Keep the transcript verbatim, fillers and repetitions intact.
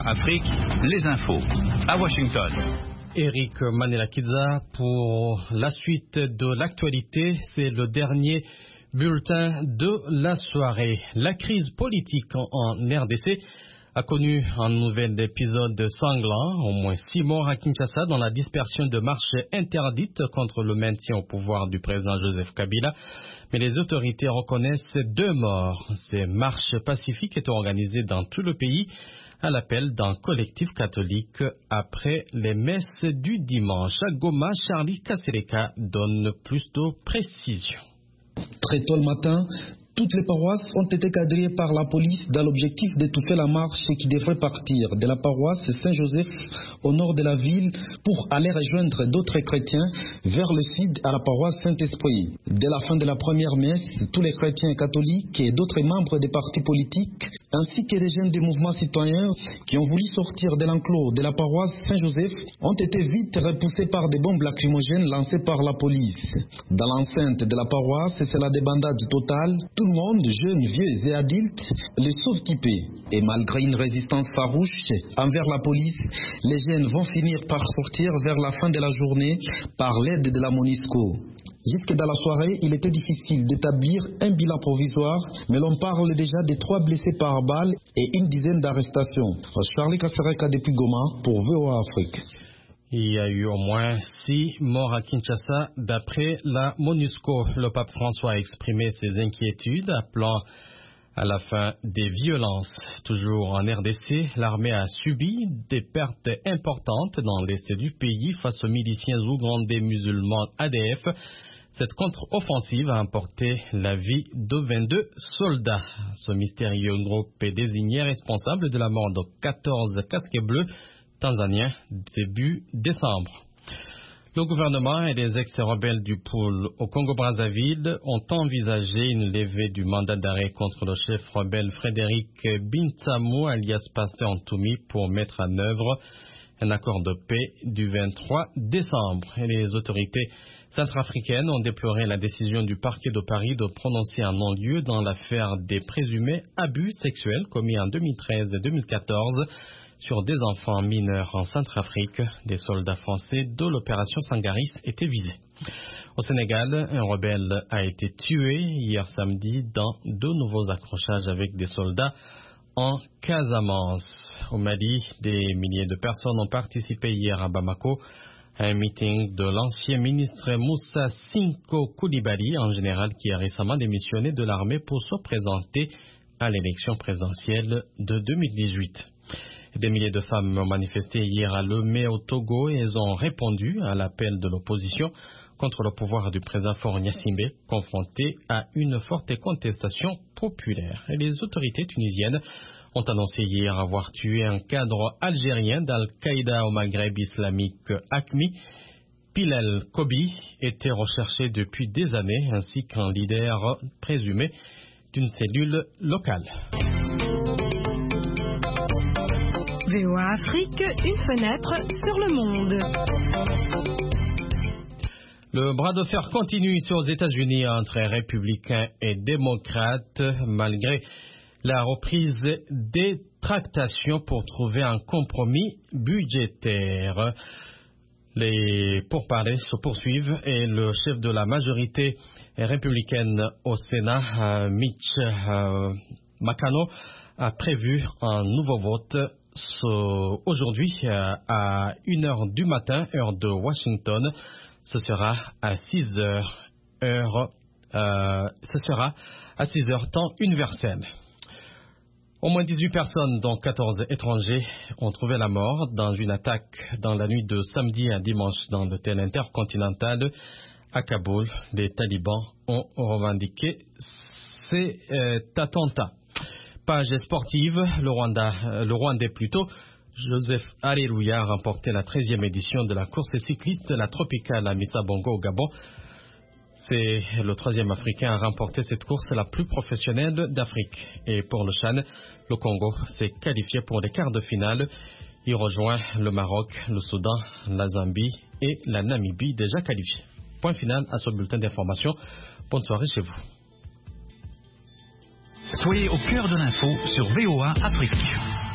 Afrique, les infos. À Washington. Eric Manelakiza pour la suite de l'actualité. C'est le dernier bulletin de la soirée. La crise politique en R D C a connu un nouvel épisode sanglant. Au moins six morts à Kinshasa dans la dispersion de marches interdites contre le maintien au pouvoir du président Joseph Kabila. Mais les autorités reconnaissent deux morts. Ces marches pacifiques étaient organisées dans tout le pays à l'appel d'un collectif catholique après les messes du dimanche. À Goma, Charlie Kasereka donne plus de précisions. Très tôt le matin, toutes les paroisses ont été quadrillées par la police dans l'objectif d'étouffer la marche qui devrait partir de la paroisse Saint-Joseph au nord de la ville pour aller rejoindre d'autres chrétiens vers le sud à la paroisse Saint-Esprit. Dès la fin de la première messe, tous les chrétiens catholiques et d'autres membres des partis politiques ainsi que les jeunes des mouvements citoyens qui ont voulu sortir de l'enclos de la paroisse Saint-Joseph ont été vite repoussés par des bombes lacrymogènes lancées par la police. Dans l'enceinte de la paroisse, c'est la débandade totale. Tout le monde, jeunes, vieux et adultes, les sauve-typés. Et malgré une résistance farouche envers la police, les jeunes vont finir par sortir vers la fin de la journée par l'aide de la MONUSCO. Jusque dans la soirée, il était difficile d'établir un bilan provisoire, mais l'on parle déjà de trois blessés par balle et une dizaine d'arrestations. Charlie Kasereka depuis Goma pour V O A Afrique. Il y a eu au moins six morts à Kinshasa d'après la MONUSCO. Le pape François a exprimé ses inquiétudes, appelant à la fin des violences. Toujours en R D C, l'armée a subi des pertes importantes dans l'est du pays face aux miliciens ougandais musulmans A D F. Cette contre-offensive a emporté la vie de vingt-deux soldats. Ce mystérieux groupe est désigné responsable de la mort de quatorze casquets bleus tanzaniens début décembre. Le gouvernement et les ex-rebelles du pôle au Congo-Brazzaville ont envisagé une levée du mandat d'arrêt contre le chef rebelle Frédéric Bintamou alias Pasteur Ntoumi pour mettre en œuvre un accord de paix du vingt-trois décembre. Et les autorités centrafricaines ont déploré la décision du parquet de Paris de prononcer un non-lieu dans l'affaire des présumés abus sexuels commis en deux mille treize et deux mille quatorze sur des enfants mineurs en Centrafrique. Des soldats français de l'opération Sangaris étaient visés. Au Sénégal, un rebelle a été tué hier samedi dans de nouveaux accrochages avec des soldats en Casamance. Au Mali, des milliers de personnes ont participé hier à Bamako à un meeting de l'ancien ministre Moussa Sinko Koulibaly, en général qui a récemment démissionné de l'armée pour se présenter à l'élection présidentielle de deux mille dix-huit. Des milliers de femmes ont manifesté hier à Lomé au Togo et elles ont répondu à l'appel de l'opposition contre le pouvoir du président Faure Gnassingbé, confronté à une forte contestation populaire. Et les autorités tunisiennes ont annoncé hier avoir tué un cadre algérien d'Al-Qaïda au Maghreb islamique A Q M I. Pilal Kobi était recherché depuis des années, ainsi qu'un leader présumé d'une cellule locale. V O A Afrique, une fenêtre sur le monde. Le bras de fer continue ici aux États-Unis entre républicains et démocrates, malgré la reprise des tractations pour trouver un compromis budgétaire. Les pourparlers se poursuivent et le chef de la majorité républicaine au Sénat, Mitch McConnell, a prévu un nouveau vote aujourd'hui à une heure du matin, heure de Washington. Ce sera à six heures, heure, euh, ce sera à six heures temps universel. Au moins dix-huit personnes, dont quatorze étrangers, ont trouvé la mort dans une attaque dans la nuit de samedi à dimanche dans l'hôtel intercontinental à Kaboul. Les talibans ont revendiqué ces euh, attentats. Page sportive, le Rwanda, euh, le Rwandais plutôt, Joseph Areruya a remporté la treizième édition de la course cycliste La Tropicale à Missa-Bongo au Gabon. C'est le troisième Africain à remporter cette course la plus professionnelle d'Afrique. Et pour le Chan, le Congo s'est qualifié pour les quarts de finale. Il rejoint le Maroc, le Soudan, la Zambie et la Namibie déjà qualifiés. Point final à ce bulletin d'information. Bonne soirée chez vous. Soyez au cœur de l'info sur V O A Afrique.